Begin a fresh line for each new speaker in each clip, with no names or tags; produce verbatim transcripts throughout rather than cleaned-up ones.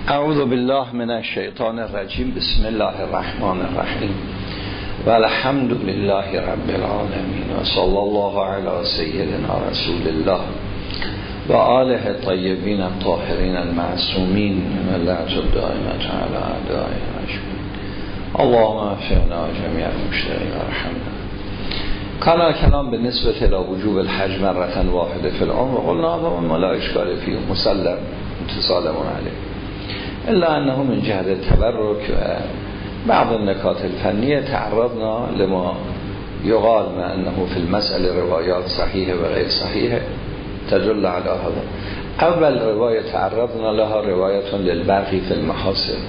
اعوذ بالله من الشیطان الرجیم. بسم الله الرحمن الرحیم و الحمد لله رب العالمین و صلی الله علی سیدنا رسول الله و آله الطیبین الطاهرین المعصومین و لعنت الدائمة علی اعدائهم اجمعین. اللهم اغفرنا جمیع المشتغلین وارحمنا. کان الکلام بالنسبة الى وجوب الحج مرة واحدة في العمر قلنا هذا ما لا اشکال فيه مسلم اتصال علیه، الا انه من جهت التبرک و بعض النکات الفنیه تعرضنا لما یقال ما انه في المسألة روایات صحیحه و غیر صحیحه تدل على هذا. اول روایت تعرضنا لها روایت للبرقی في المحاسن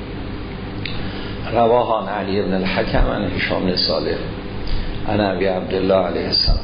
رواها عن علی بن الحکم عن هشام بن صالح عن ابی عبدالله علیه السلام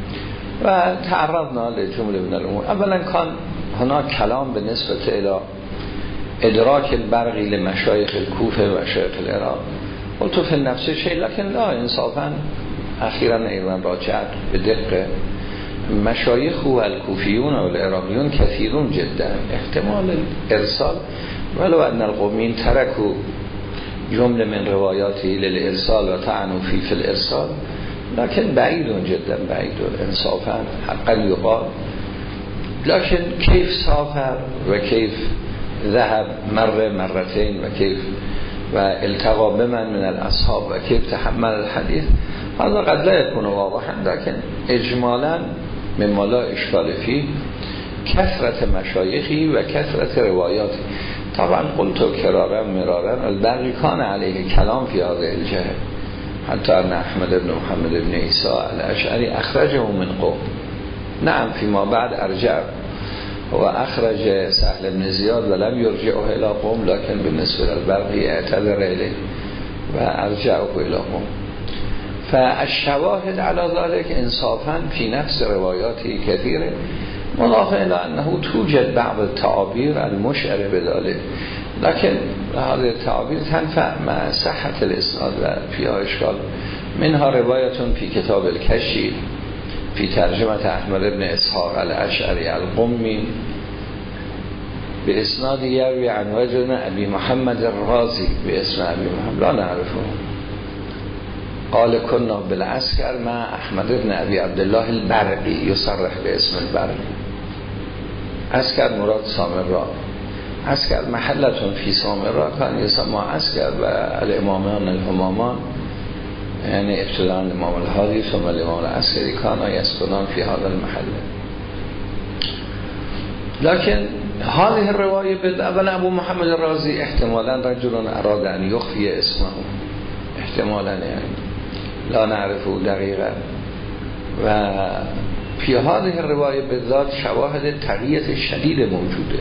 و تعرضنا لجمله من الامور. اولا کان هناك کلام بالنسبه الى ادراک البرقی لمشایخ الکوفه و مشایخ العراق. قلت فی النفس شیء لكن لا انصافا اخیرا ایران راجعت به دقه مشایخ و الکوفیون و العراقیون کثیرون جدا احتمال ارسال ولو ان القومین ترکوا جمله من روایاتی للارسال و طعنوا فی فی الارسال لكن بعید جدا بعید انصافا حقا یقال. لكن کیف سافر و کیف ذهب مره مرتين و کیف و التقا بمن من الاصحاب و کیف تحمل الحديث هذا قد لا يكون واضحا لكن اجمالا مما لا اشکال فيه کثرت مشایخی و کثرت روایاتی. طبعا قلت کرارا مرارا البرقی کان علیه کلام فی هذه الجهه حتی ان احمد بن محمد بن عیسی الاشعری اخرجه من قوم. نعم فيما بعد ارجع و اخرج سهل بن زیاد و لم یرجعه الى قوم لكن بالنسبه للبرقی اعتذر الیه و ارجعه الى قوم. فالشواهد على ذلك انصافا في نفس روایاتی كثيره مضافه الى انه توجد بعض التعابير المشعره بذلك لكن هذه التعابير تنفع مع صحة الاسناد و فيها اشكال. منها رواية في كتاب الكشي في ترجمة احمد بن اسحاق الاشعری القمی باسناد يروي عن رجل ابي محمد الرازي باسم ابي محمد لا نعرفه قال كنا بالعسكر مع احمد بن ابي عبدالله البرقي يصرح باسم البرقي. عسكر مراد سامراء، عسكر محلة في سامراء كان يسمى عسكر و الامامان الهمامان يعني ابتداء الامام الهادي ثم الامام العسكري كانوا يسكنون في هذا المحل. لكن هذه الرواية بالأول أبو محمد الرازي احتمالا رجل أراد أن يخفي اسمه احتمالا يعني لا نعرفه دقيقا. وفي هذه الرواية بالذات شواهد التقية الشديد موجودة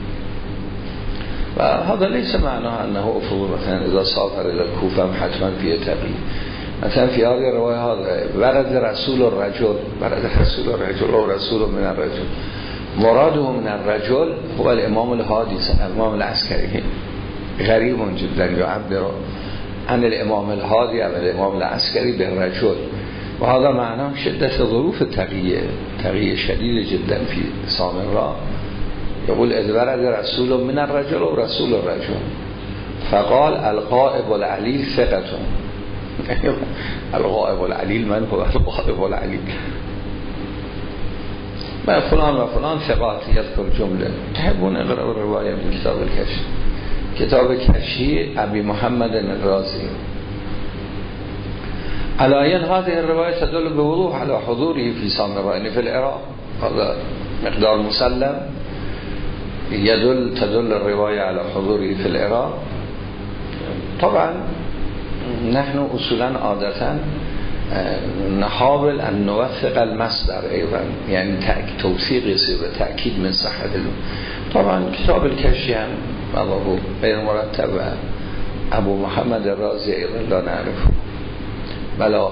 وهذا ليس معناه أنه أفضل مثلا إذا سافر إلى الكوفة حتما فيه تقية. مثلا في هذه الرواية هذا ورد رسول الرجل ورد رسول الرجل أو رسول من الرجل مراده من الرجل هو الإمام الهادي الإمام العسكري. غريب جدا يعبر عن الإمام الهادي أو الإمام العسكري بالرجل وهذا معناه شدة ظروف التقية تقية شديدة جدا في سامراء. يقول إذ ورد رسول من الرجل أو رسول الرجل فقال الغائب العليل ثقة. الغائب العليل من هو الغائب العليل؟ ما فلان و فلان ثقات يذكر جمله. تحبون اقرأوا الرواية من كتاب الكشي كتاب الكشي أبي محمد الرازي. على هذه الرواية تدل بوضوح على حضوره في سامراء يعني في العراق. هذا مقدار مسلم يدل تدل الرواية على حضوره في العراق. طبعا نحن اصولا عادتا نحاول ان نوثق المصدر ايضا يعني توثيق يصير تأكيد من صحة له. طبعا كتاب الكشي هم مضابو غير مرتب ابو محمد الرازي ايضا لا نعرفه بلا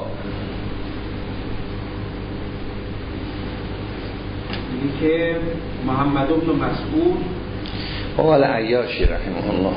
که محمد بن مسعود
هو العیاشی رحمه الله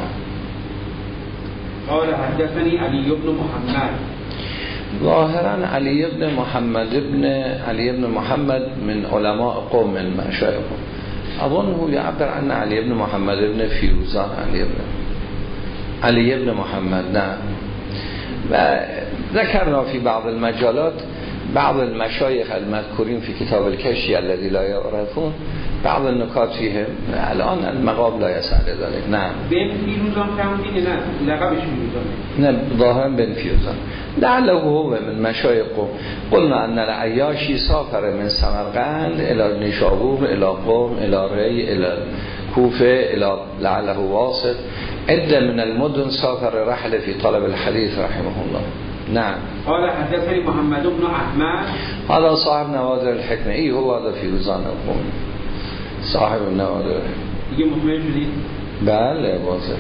قال حدثني علي بن محمد.
ظاهرا علی ابن محمد ابن علی ابن محمد من علماء قوم من مشایخ اظنه يعبر عن علی ابن محمد ابن فیروزان، علی ابن علی ابن محمد. نه و ذکرنا فی بعض المجالات بعض المشایخ المذکورین فی کتاب الکشی الذی لا یعرفون بعض النکات فیه الان المقام لا یسعد ذلك. نه
بن فیروزان فرمودین؟ نه لقبش فیروزانه.
نه ظاهرا بن فیروزان. لعله هو من مشایخ قلنا ان العیاشی سافر من سمرقند الى نشابور الى قم الى ری الى کوفه الى لعله واسط عده من المدن سافر رحله في طلب الحديث رحمه الله. نعم.
قال حدثني محمد بن احمد
هذا صاحب نوادر الحکمه. ای هو هذا فیروزان قم صاحب نوادر.
دیگه مطمئن شدید؟
بله واضح.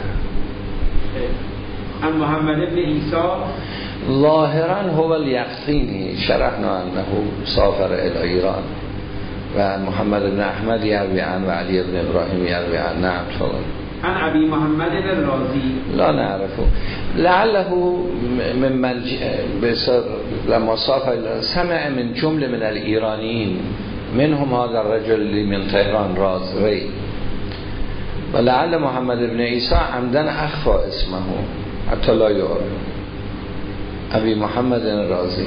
عن محمد بن عیسی
ظاهرا هو الیقطینی شرحنا انه سافر الى ایران و محمد بن احمد یروی عن و علی بن ابراهیم یروی عن. نعم فضل.
عن ابي محمد الرازی
لا نعرفه لعله من ملج... بسر لما سافر سمع من جمله من الایرانیین منهم هذا الرجل من طهران راز ری و لعل محمد بن عیسی عمدن اخفى اسمه حتی لا یعرف. ابی محمد رازی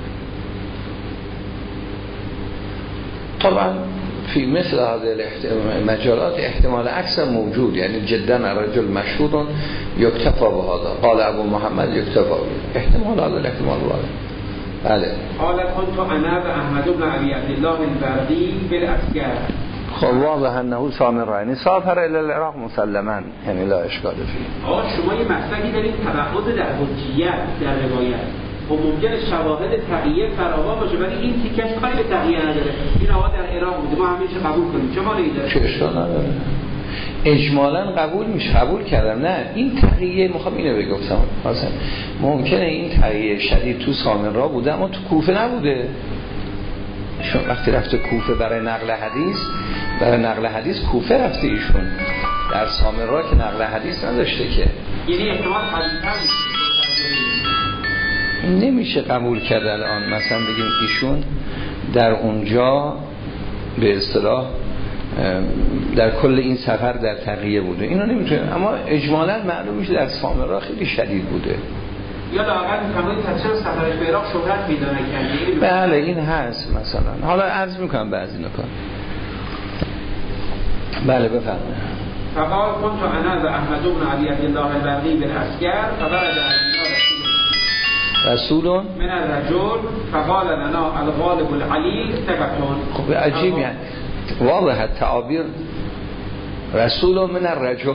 طبعا في مثل هذه المجالات احتمال اکثر موجود، یعنی جدا رجل مشهور یکتفا به هذا. قال ابو محمد یکتفا به احتمال هذا الاحتمال واضح. بله.
قال كنت انا و احمد بن ابي عبد الله البردي بالعسكر.
خب واضح انه سامر یعنی سافر الى العراق مسلما، یعنی لا اشکال فيه.
آقا شما یه مسئله دارید تبعض در حجیت در روایت. خب ممکنه شواهد تقیه فراوان باشه ولی این تیکش کاری به تقیه نداره. این آقا در عراق بوده ما همیشه قبول کنیم. چه معنی داره؟
چه اشکال نداره. اجمالاً قبول میشه، قبول کردم. نه این تقیه میخوام اینو بگفتم مثلا ممکنه این تقیه شدید تو سامرا بوده اما تو کوفه نبوده. چون وقتی رفته کوفه برای نقل حدیث برای نقل حدیث کوفه رفته ایشون، در سامرا که نقل حدیث نداشته که.
یعنی احتمال قوی‌تر
نمیشه قبول کرد الان مثلا بگیم ایشون در اونجا به اصطلاح در کل این سفر در تقیه بوده، اینو نمیتونه. اما اجمالاً معلوم میشه در سامرا خیلی شدید بوده.
یا لااقل می‌فرمایید تصویر سفرش به عراق شهرت پیدا نکرده.
بله این هست مثلا. حالا عرض میکنم بعضی نکات. بله بفرمایید.
فقال كنت انا و احمد بن علی عبد الله البردی بالعسكر فورد
رسول
من الرجل فقال لنا الغالب العلی ثقتون.
خب عجیب یعنی واضح التعابیر رسول من الرجل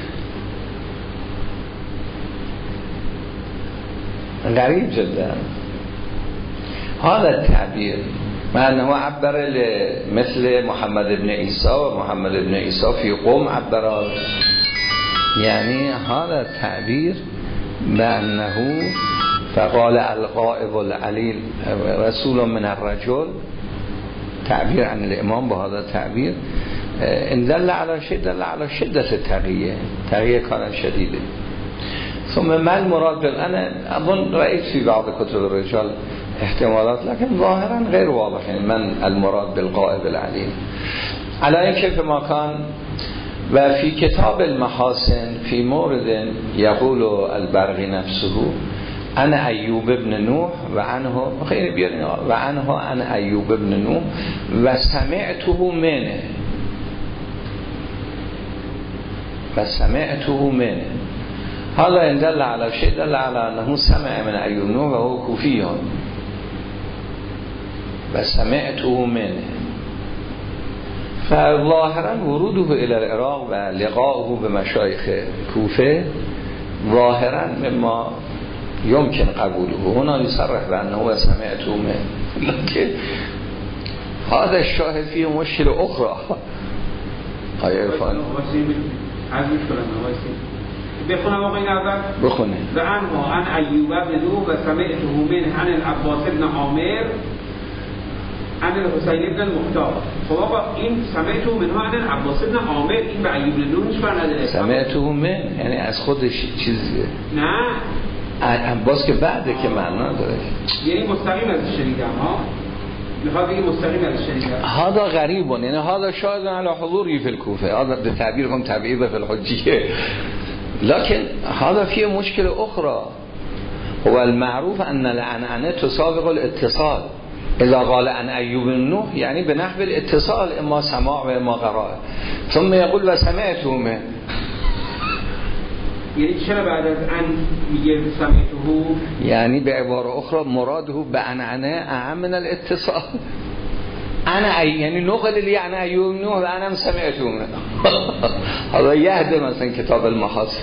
غریب جدا هذا التعبير مع أنه عبر مثل محمد بن عيسى ومحمد بن عيسى في قوم عبر يعني هذا التعبير بأنه فقال الغائب العليل رسول من الرجل تعبير عن الإمام بهذا التعبير إن دل على شدة دل على شدة التغيير تغيير كانت شديدة. ثم ما المراد بال أنا أظن رأيت في بعض كتب الرجال احتمالات لكن ظاهرا غير واضح يعني من المراد بالغائب العليم على كيف ما كان. وفي كتاب المحاسن في مورد يقول البرغي نفسه أنا أيوب ابن نوح وعنه خير بيرين وعنه أنا أيوب ابن نوح وسمعته منه وسمعته منه. هذا إن دل على شيء دل على أنه سمع من أيوب نوح وهو كوفي وسمعته منه. فظاهرا وروده إلى العراق ولقاؤه بمشايخ كوفة ظاهرا مما يمكن قبوله. هنا يصرح بأنه سمعته منه لكن هذا الشاهد فيه مشكلة أخرى. آیا عرفان
بخونم آقا این اول
بخونه
و انها عن ایوب بن نوح و سمعته من عن العباس بن عامر عن الحسین بن المختار. خب آقا این سمعته منها عن العباس بن عامر این به ایوب بن نوح هیچ بر نداره.
سمعته من یعنی از خودش چیزیه؟
نه
عباس که بعده که معنا داره
یعنی مستقیم از شنیدم ها. میخواد بگه مستقیم از شریعت.
هذا غریب، یعنی هذا شاهد علی حضوری فی الکوفه، هذا به تعبیر کن تبعیض فی الحجیه، لكن هذا فيه مشكله اخرى، هو المعروف ان العنعنه تسابق الاتصال، اذا قال عن ایوب النوح یعنی به نحو الاتصال، اما سماع و اما قراءه، ثم یقول و سمعتهما،
یعنی چرا بعد از ان میگه سمعته؟
یعنی به عباره اخرى مراده به عنعنه اهم من الاتصال. انا یعنی نقل لی عن ایوب النوح و انا سمعتهما. حالا یهده مثلا کتاب المحاسن.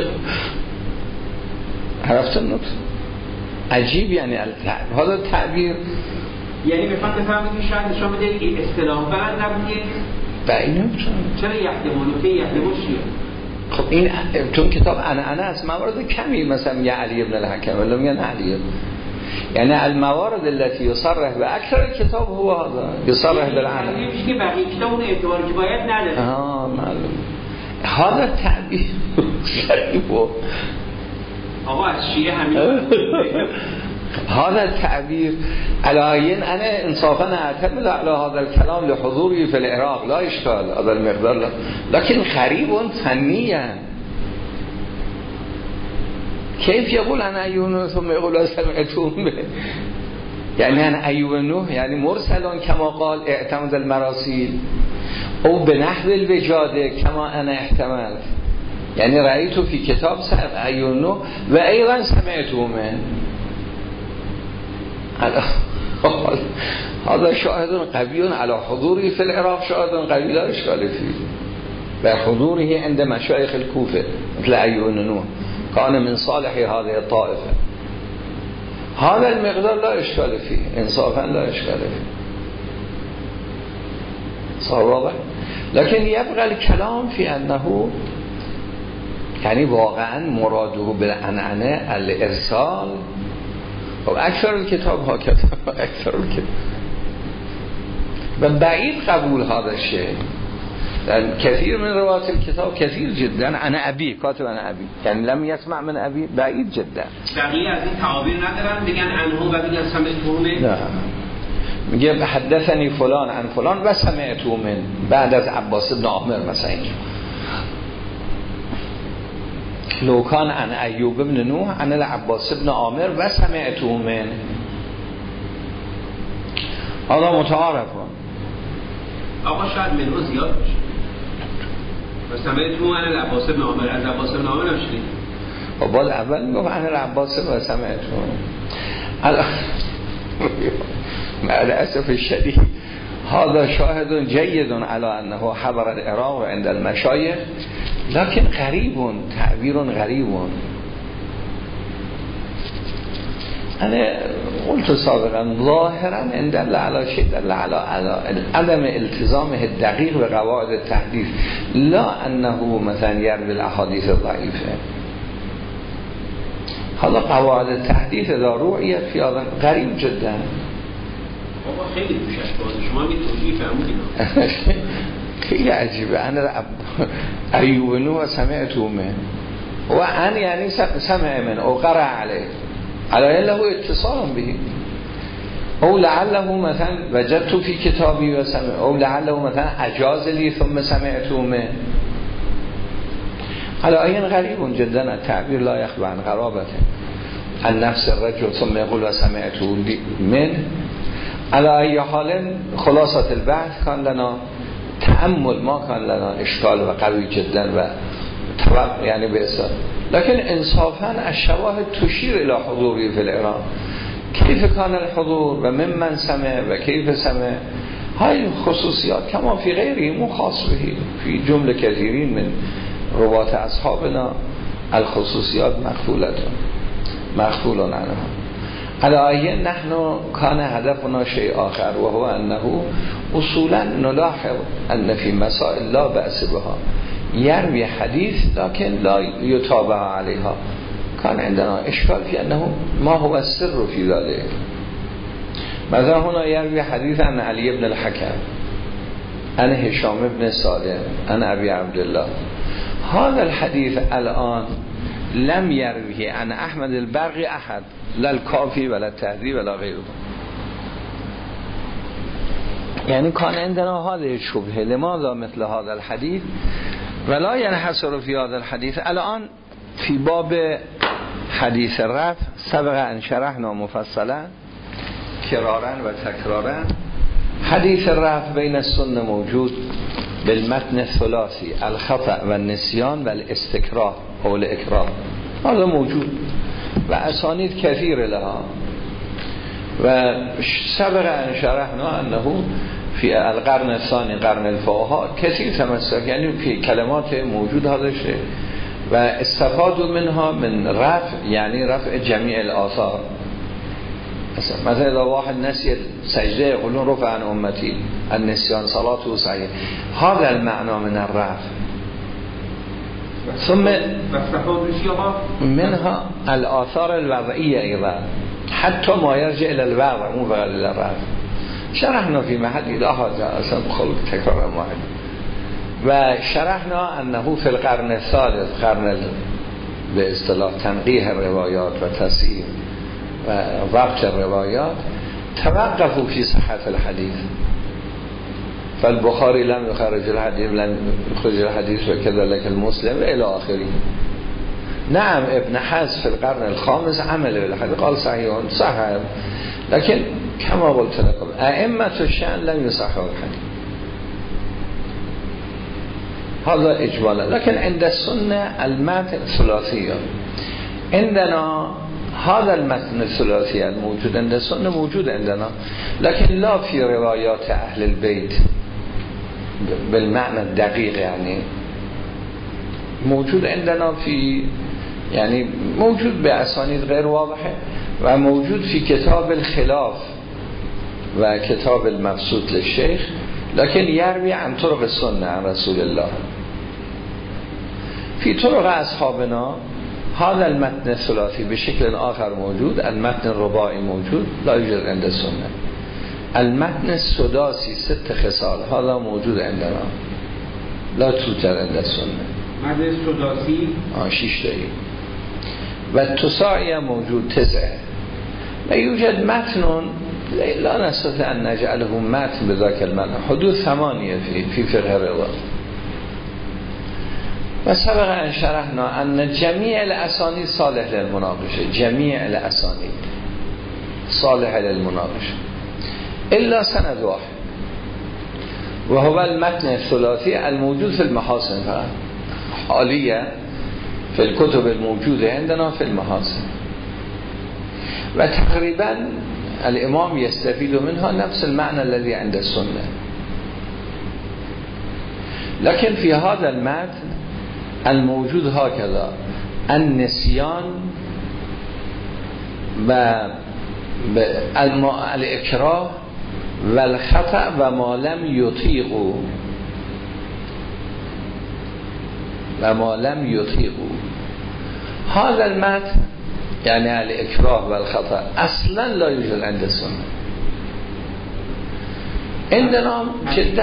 عرفت النقطه؟ عجیب، یعنی التعبیر، حالا تعبیر
یعنی میخواد بفهمید که شاید نشان بده این اصطلاح بلد نبوده.
بینه
چرا یهدمون که یهدمون چیه؟
خب این چون کتاب عنعنه است، موارد کمی مثلا میگه علی ابن الحکم ولی میگن علی، یعنی الموارد التي يصرح باكثر الكتاب هو هذا يصرح بالعنعنه،
میشه که بقیه کتاب اون اعتباری که باید نداره.
اه معلوم. هذا تعبیر غریب.
آقا از شیعه همین
هذا التعبير على أنا إنصافا أعتمد على هذا الكلام لحضوري في العراق لا إشكال، هذا المقدار لا. لكن غريب فنيا، كيف يقول عن أيوب النوح ثم يقول سمعتهم به، يعني عن أيوب النوح يعني مرسل كما قال اعتمد المراسيل، أو بنحو الوجادة كما أنا احتملت، يعني رأيت في كتاب أيوب النوح وأيضا سمعتهم. هذا شاهد قوي على حضوره في العراق، شاهد قوي لا إشكال فيه، بحضوره عند مشايخ الكوفة مثل أيوب النوح كان من صالح هذه الطائفة، هذا المقدار لا إشكال فيه، إنصافا لا إشكال فيه، صار واضح. لكن يبقى الكلام في أنه يعني واقعا مراده بالعنعنة الإرسال، و اکثر الکتاب ها کتاب اکثر الکتاب و بعید قبول هذا الشيء در كثير من روایات الكتاب كثير جدا عن ابي كاتب عن ابي، يعني لم يسمع من ابي، بعید جدا.
بقیه از این تعابیر ندارن بگن عنه و بگن سمعته؟
نه، میگه حدثني فلان عن فلان و سمعته من، بعد از عباس بن عامر مثلا اینجا لو كان عن ایوب بن نوح عن العباس بن عامر و سمعته من، هذا متعارف.
آقا شاید منو زیاد بشه و سمعته عن العباس بن عامر، از عباس بن عامر نشنید.
و بعد اول میگفت عن العباس و سمعته مع الاسف الشديد. هذا شاهد جيد على انه حضر العراق عند المشايخ، لكن غريب، تعبير غريب. أنا قلت سابقا ظاهرا إن دل على شيء دل على عدم التزامه الدقيق بقواعد التحديث، لا أنه مثلا يروي الأحاديث الضعيفة. هذا قواعد التحديث إذا رؤيت في هذا غريب جدا.
خیلی دوشش شما می توجیه فرمودید.
خیلی عجیبه. انا ایوب نوح سمعته من و ان یعنی سمع من او قرأ علیه علیه له اتصال به، او لعله مثلا وجدت فی کتابی و سمع، او لعله مثلا اجاز لی ثم سمعته من. علیه غریب جدا، التعبیر لا یخبر عن قرابته عن نفس الرجل ثم يقول و سمعته من. على ای حال خلاصة البحث کان لنا تأمل، ما كان لنا اشکال و قوی جدا و طبق یعنی به اصلا، لكن انصافا الشواهد تشير الى حضوری في العراق. كيف كان الحضور و ممن سمع و كيف سمع، هاي خصوصیات كما في غيره مو خاص به، في جمله كثيرين من روات اصحابنا الخصوصیات مخفولة مخفول عنها. علایه نحن کان هدفنا شيء آخر و هو انه اصولا نلاحظ ان في مسائل لا بأس بها يروي حديث لكن لا يتابع عليها. كان عندنا اشكال في انه ما هو السر في ذلك. مثلا هنا يروي حديث عن علي بن الحكم عن هشام بن سالم عن ابي عبد الله. هذا الحديث الان لم يرويه عن احمد البرقي احد، لا الكافي ولا التهذيب ولا غيره. یعنی کان عندنا هذه شبهه لماذا مثل هذا الحديث ولا ينحصر في هذا الحديث. الان في باب حدیث رفع سبق ان شرحنا مفصلا کرارا و تکرارا حدیث رفع بین السنه موجود بالمتن الثلاثی الخطأ و النسیان و الاستکراه او الاکراه، هذا موجود و اسانید کثیر لها و سبق ان شرحنا انه فی القرن الثانی قرن الفقها کثیر تمسک، یعنی که کلمات موجود ها داشته و استفاده منها من رفع، یعنی رفع جمیع الآثار. مثلا اذا واحد نسی سجده يقولون رفع عن امتی النسیان صلاته صحیح، هذا المعنى من الرفع. ثم منها الآثار الوضعیه ایضا حتی ما یرجع الى الوضع اون بغل الى الرفع. شرحنا في محل الاحاد اصلا خلق تکرار واحد و شرحنا انه في القرن الثالث قرن به اصطلاح تنقیح روایات و تصحیح و وقت روایات توقفوا في صحت الحديث فالبخاري لم يخرج الحديث لم يخرج الحديث وكذلك المسلم الى آخره. نعم ابن حزم في القرن الخامس عمل بالحديث قال صحيح صحيح، لكن كما قلت لكم ائمة الشأن لم يصححوا الحديث، هذا اجمالا. لكن عند السنة المتن الثلاثي عندنا هذا المتن الثلاثي الموجود عند السنة موجود عندنا، لكن لا في روايات أهل البيت بالمعنى الدقيق، يعني موجود عندنا في يعني موجود بأسانيد غير واضحة و موجود في كتاب الخلاف و كتاب المبسوط للشيخ، لكن يروي عن طرق السنة عن رسول الله. في طرق أصحابنا هذا المتن الثلاثي بشكل آخر موجود، المتن الرباعي موجود لا يوجد عند السنة. المتن السداسي ست خصال هذا موجود عندنا لا توجد عند السنة.
متن السداسي
آه شش تایی و التساعی موجود تسعه و یوجد متن لا نستطيع أن نجعله متن بذاك المعنى، حدود ثمانية في في فقه الرضا. و سبق ان شرحنا ان جميع الاسانید صالح للمناقشه، جميع الاسانید صالح للمناقشه الا سند واحد وهو المتن الثلاثي الموجود في المحاسن فقط حاليا في الكتب الموجوده عندنا في المحاسن، و تقريبا الامام يستفيد منها نفس المعنى الذي عند السنه. لكن في هذا المتن الموجود هكذا النسيان و الاکراه و الخطأ و ما لم یطیقوا و ما لم یطیقوا. هذا المتن يعني الاکراه و الخطأ اصلا لا يوجد عند السنة عندنا جدا.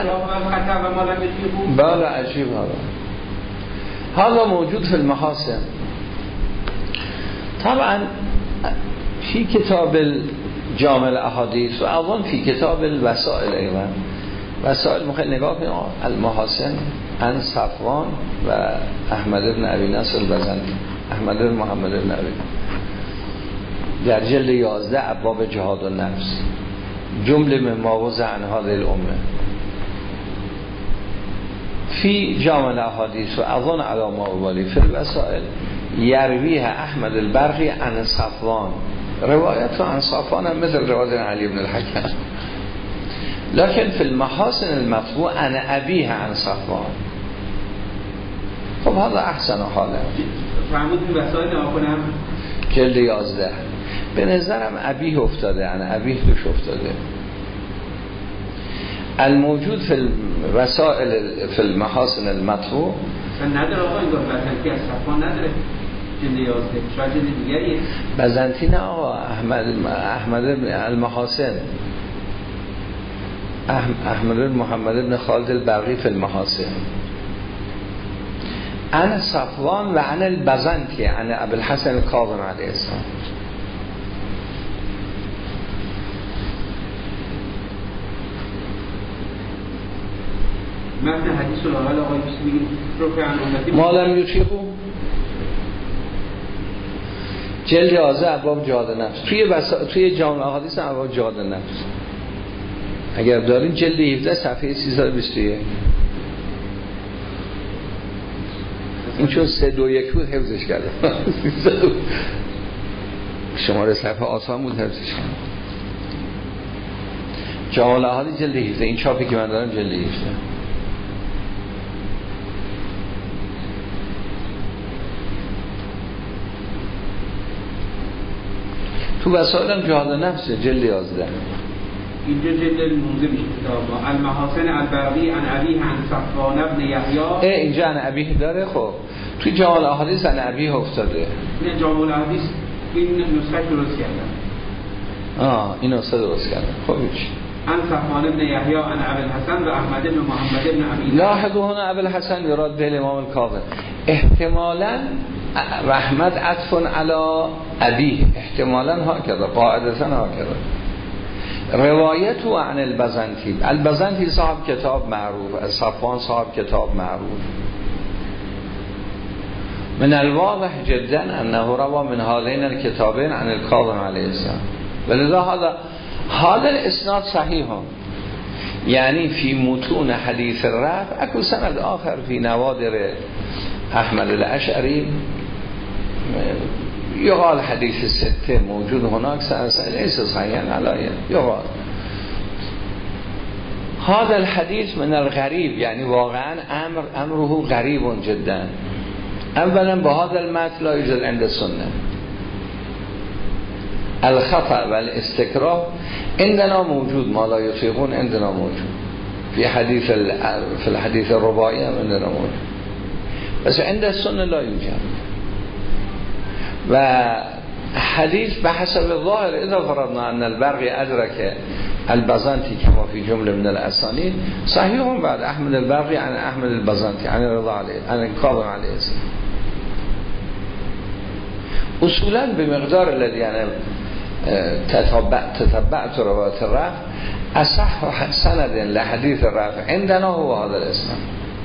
بله عجیب هذا هذا موجود في المحاسن. طبعا في كتاب الجامع الاحاديث و اظن في كتاب الوسائل ایوان وسائل مخیل نگاه کنیم المحاسن عن صفوان و احمد بن ابی نصر البزنطی احمد بن محمد بن ابی در جلد یازده ابواب جهاد و نفس جمله من مواضع عن هذه الامه في جامع الاحاديث و اظن على ما ولی في الوسائل يرويها احمد البرقي عن صفوان، روايته عن صفوان مثل رواية علي بن الحكم، لكن في المحاسن المطبوع عن أبيها عن صفوان. خب هذا احسن حاله.
فرمود في وسائل ناکنم
جلد یازده به نظرم ابیه افتاده، عن ابیه توش افتاده. الموجود في الوسائل في المحاسن المطبوع
نداره آقا این بزنطی از صفوان نداره جلد یازده، شاید جلد دیگریه.
بزنطی نه آقا، احمد احمد المحاسن احمد بن محمد بن خالد البرقی في المحاسن عن صفوان و عن البزنطی عن ابو الحسن الكاظم علیه السلام.
متن حدیث رو حالا آقای بیست میگیم رفع عن امتی
مالم یطیقو جلد یازده ابواب جهاد نفس توی بسا... توی جامع احادیث ابواب جهاد نفس اگر دارین جلد هفده صفحه سیصد و بیست و یک این چون سه دو یک بود حفظش کرده شماره صفحه آسان بود حفظش کرده جامع احادیث جلد هفده این چاپی که من دارم جلد هفده تو وسائل هم جهاد نفس جلد یازده
اینجا جلد نوزده میشه کتاب المحاسن البرقی عن ابیه عن صفوان ابن یحیی
اینجا عن ابیه داره. خب توی جامع الاحادیث عن ابیه افتاده.
نه جامع الاحادیث این نسخه درست کردن.
آه این نسخه درست کردن. خب هیچ
عن صفوان ابن یحیی عن ابی الحسن و احمد بن محمد بن ابی
لاحظوا هنا ابی الحسن یراد به امام الکاظم احتمالاً رحمت عطف علی ابیه احتمالاً ها کرده قاعدتاً ها کرده روایت و عن البزنطی البزنطی صاحب کتاب معروف صفوان صاحب کتاب معروف من الواضح جدا انه روا من هذين الكتابين عن الكاظم عليه السلام ولذا هذا هذا الاسناد صحيح يعني في متون حديث الرفع اكو سند آخر في نوادر احمد الاشعري يقال حديث الستة موجود هناك سند ليس صحيحا على يقال هذا الحديث من الغريب يعني واقعا امر امره غريب جدا. اولا بهذا المتن لا يوجد عند السنه الخطأ والاستكراه عندنا موجود ما لا يطيقون عندنا موجود في حديث في الحديث الرباعي عندنا موجود بس عند السنه لا يوجد. و حديث بحسب الظاهر اذا فرضنا ان البرقي ادرك البزنطي كما في جمله من الاسانيد صحيح بعد احمد البرقي عن احمد البزنطي عن الرضا عليه عن الكاظم عليه السلام اصولا بمقدار الذي يعني تتبع تتبعت رواية الرفع اصح سند لحديث الرفع عندنا هو هذا الاسناد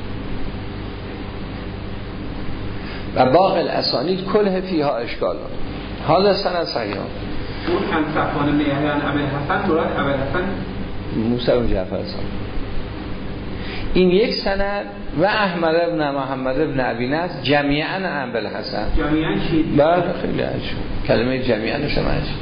و باقي الاسانيد كلها فيها اشكال. هذا سند صحيح.
اون عن صفوان بن یحیی عن ابی الحسن مراد ابی الحسن
موسی بن جعفر صاحب این یک سند و احمد بن محمد بن ابی نصر جمیعا عن ابی الحسن
جمیعا چی؟
بله خیلی عجیب کلمه جمیعا شما عجیب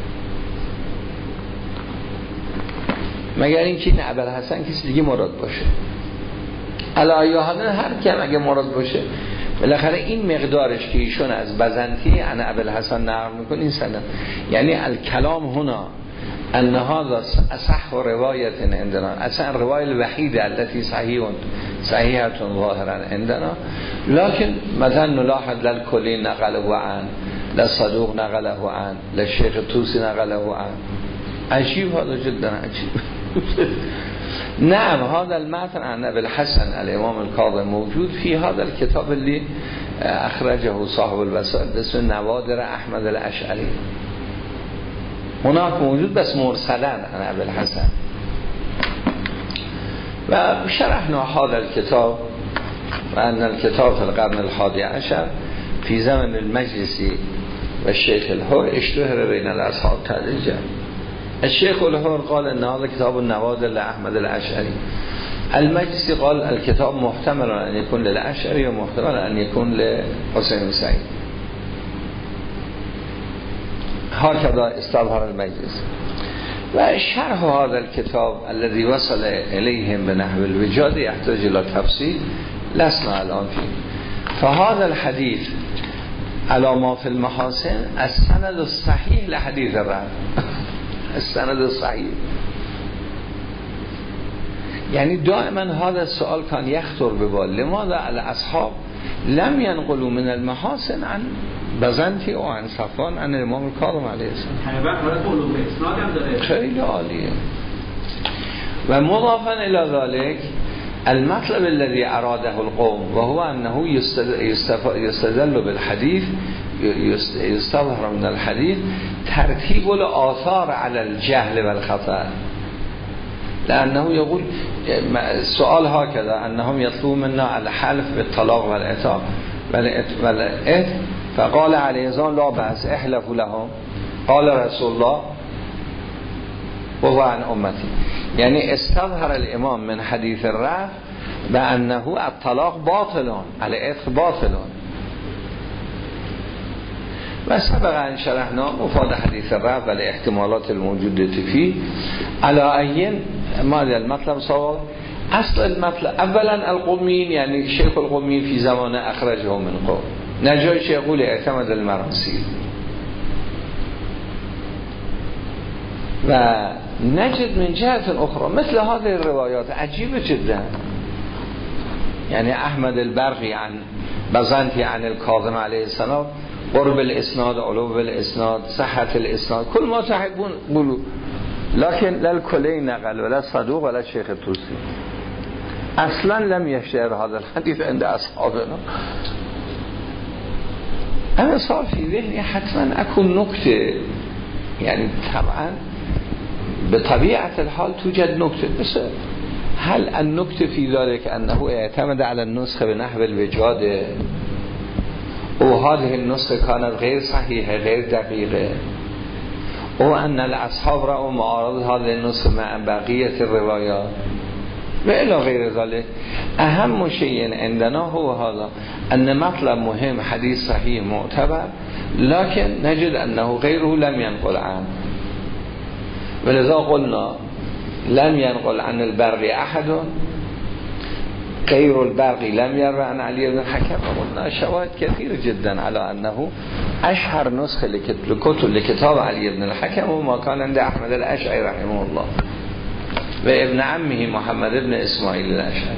مگر اینکه این ابی الحسن کسی دیگه مراد باشه علایه هر کم اگه مراد باشه بالاخره این مقدارش که ایشون از بزنطی عن ابی الحسن نقل میکنه این سند یعنی الکلام هنا ان هذا اصح روایت عندنا اصلا روایت الوحیده التي صحیح صحیحه ظاهرا عندنا لكن مثلا نلاحظ للكلی نقله عن للصدوق نقله عن للشيخ الطوسي نقله عن عجیب هذا جدا عجیب. نعم هذا المتن عن ابي الحسن الامام الكاظم موجود في هذا الكتاب اللي اخرجه صاحب الوسائل باسم نوادر احمد الاشعري هناك موجود بس مرسلا عن ابي الحسن. و شرحنا هذا الكتاب وان الكتاب في القرن الحادي عشر في زمن المجلسي والشيخ الحر اشتهر بين الاصحاب تدريجا. الشيخ الحر قال ان هذا كتاب النوادر لأحمد الاشعري. المجلسي قال الكتاب محتمل ان يكون للاشعري ومحتمل ان يكون لحسين سعيد. هكذا استظهر المجلس. و شرح هذا الكتاب الذي وصل اليهم بنحو الوجاد يحتاج الى تفصيل لسنا الان فيه. فهذا الحديث على ما في المحاسن السند الصحيح لحديث الرفع السند الصحيح. يعني دائما هذا السؤال كان يخطر ببال لماذا الاصحاب لم ينقلوا من المحاسن عن بزنطي و عن صفوان عن الامام الكاظم عليه السلام. خیلی عالیه. و مضافا الى ذلك المطلب الذي اراده القوم وهو انه يستدل بالحديث يستظهر من الحديث ترتيب الاثار على الجهل والخطأ. لأنه يقول سؤال هكذا أنهم يطلبون منا الحلف بالطلاق والعتاق والعتق، فقال عليه السلام لا بأس احلفوا لهم، قال رسول الله وهو عن امتی. یعنی استظهر الامام من حدیث الرفع بأنه الطلاق باطلون العتق باطلون و سبق ان شرحنا مفاد حدیث الرفع و الاحتمالات الموجوده فيه. على این ماذا المطلب صواب؟ اصل المطلب اولا القومین، یعنی شیخ القومین فی زمان اخرجه من قوم، نجایش یقول اعتمد المراسیل و نجد من جهت اخرى مثل هذه الروایات عجیبه جدا. یعنی احمد البرقی عن بزنتی عن الكاظم علیه السلام قرب الاسناد علو الاسناد صحت الاسناد كل ما تحبون قولوا لكن لا الكلي نقل ولا صدوق ولا شيخ الطوسي اصلا لم يشتهر هذا الحديث عند اصحابنا. انا صار في ذهني حتما اكون نكته، يعني طبعا بطبيعة الحال توجد نكته، بس هل النكته في ذلك انه اعتمد على النسخه بنحو الوجاد او هذه النسخه كانت غير صحيحه غير دقيقه او ان الاصحاب رأوا معارض هذه النسخه مع بقيه الروايات و الى غير ذلك. اهم شيء عندنا هو هذا ان مطلب مهم حديث صحيح معتبر لكن نجد انه غيره لم ينقل عنه، ولذا قلنا لم ينقل عن البرقي احد غير البرقي لم يروي عن علي بن الحكم. وقلنا شواهد كثير جدا على انه اشهر نسخه لكتب لكتاب علي بن الحكم وما كان عند احمد الاشعري رحمه الله و ابن عمه محمد بن اسماعیل الاشعری.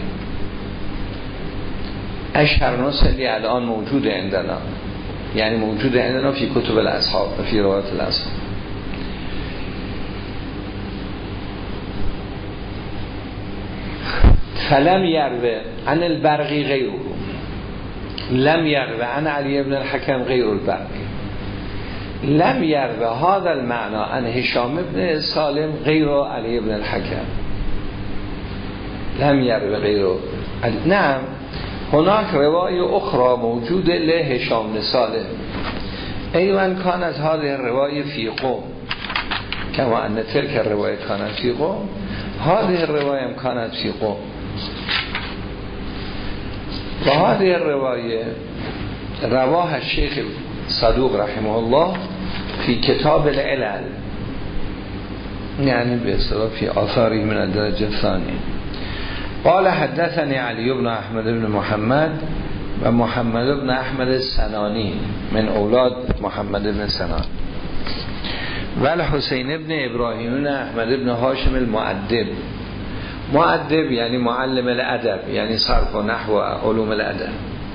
اشهر نسخه اللي الان موجوده عندنا، يعني موجوده عندنا في كتب الاصحاب في روایت الاصحاب. فلم يروي عن البرقي غيره، لم يروي عن علي بن الحكم غير البرقي، لم يروي هذا المعنى عن هشام بن سالم غير علي بن الحكم، لم يروي غيره. نعم هناك رواية أخرى موجودة لهشام بن سالم أيضا كانت هذه الرواية في قوم كما أن تلك الرواية كانت في قوم، هذه الرواية كانت في قوم. وهذه الرواية رواها الشيخ صدوق رحمه الله في كتاب العلل، يعني بإصطلاح في آثاره من الدرجة الثانية. قال حدثني علي بن أحمد بن محمد و محمد بن أحمد السنانی من أولاد محمد بن سنان و الحسین بن ابراهیم بن احمد بن هاشم المؤدب. مؤدب یعنی معلم الادب، یعنی صرف و نحو و علوم الادب.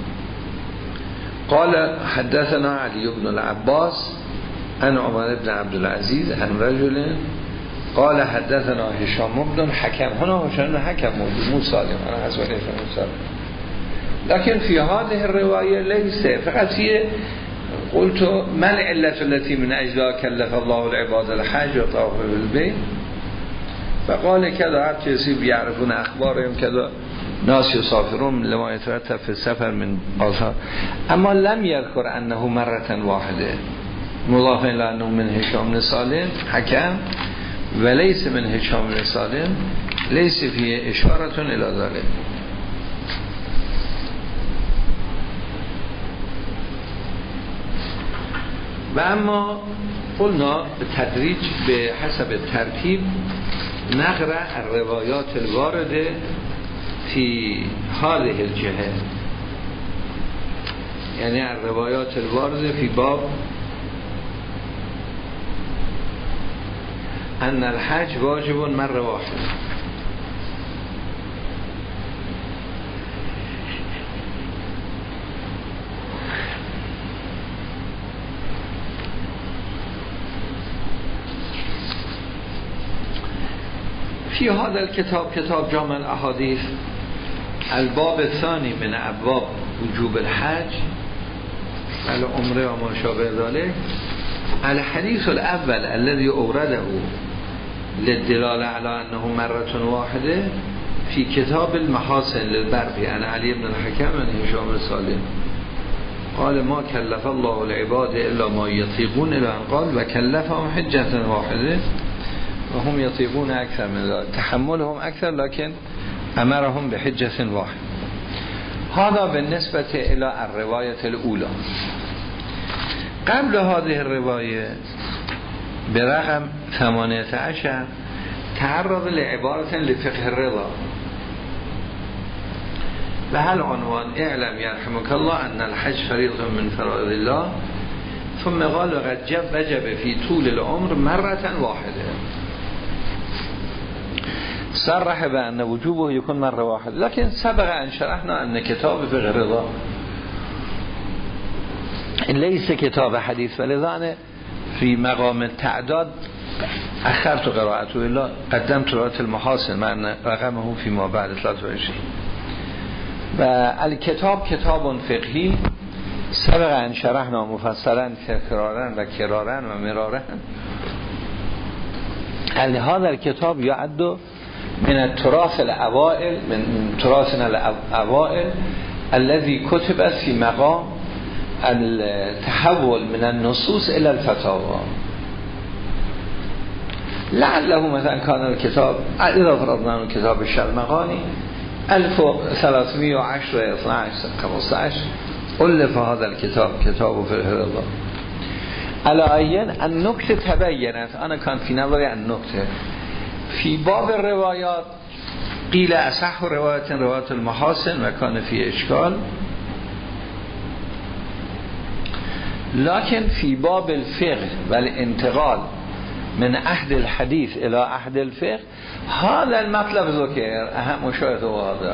قال حدثنا علی بن العباس عن عمر بن عبدالعزیز عن رجل قال حدثنا هشام بن حكم. هنا هشام بن حكم موجود مو سالم، انا حسب نفهم سالم، لكن في هذه الروايه ليس فقط في قلت ما العلة التي من أجلها كلف الله العباد الحج وطواف بالبيت، فقال كذا حتى يصيب يعرفون أخبارهم كذا ناس يسافرون لما يترتب في السفر من آثار. أما لم يذكر أنه مرة واحدة مضافا إلى أنه من هشام بن سالم حكم وليس من هشام بن سالم، ليس فيه إشارة إلى ذلك. و اما قلنا تدریج به حسب ترتیب نقرأ الروایات الوارده في هذه الجهه، یعنی الروایات الوارده في باب ان الحج واجب مره واحده. في هذا الكتاب كتاب جامع الاحاديث الباب الثاني من ابواب وجوب الحج العمره وما شابه ذلك. الحديث الاول الذي اورده للدلالة على أنه مرة واحدة في كتاب المحاسن للبرقي عن علي بن الحكم عن هشام سالم قال ما كلف الله العباد إلا ما يطيقون إلى أن قال وكلفهم حجة واحدة وهم يطيقون أكثر من ذلك تحملهم أكثر لكن أمرهم بحجة واحدة. هذا بالنسبة إلى الرواية الأولى. قبل هذه الرواية برقم ثمانية عشر تعرض لعبارة لفقه الرضا بهل عنوان اعلم يرحمك الله أن الحج فريضة من فرائض الله ثم قال وقد وجب في طول العمر مرة واحدة صرح بأن وجوبه يكون مرة واحدة لكن سبق أن شرحنا أن كتاب فقه الرضا ليس كتاب حديث ولذا في مقام التعداد أخرت قراءته إلا قدمت رواية المحاسن مع رقمه فيما بعد ثلاثة وعشرين و الكتاب کتاب فقهی سبق ان شرحنا مفصلا تکرارا و کرارا و مرارا. هذا الكتاب يعد من التراث الأوائل من تراثنا الأوائل الذي كتب في مقام التحول من النصوص إلى الفتاوى. لعله مثلا كان الكتاب إذا فرضنا كتاب الشرمغاني ألف وثلاثمائة وعشرة واثني عشر خمسة عشر ألف هذا الكتاب كتاب فقه الرضا. على أين النكتة تبينت أنا كان في نظري النكتة في باب الروايات قيل أصح رواية رواية المحاسن وكان في إشكال لكن في باب الفقه والانتقال من عهد الحديث إلى عهد الفقه هذا المطلب ذكر أهم شيء هذا.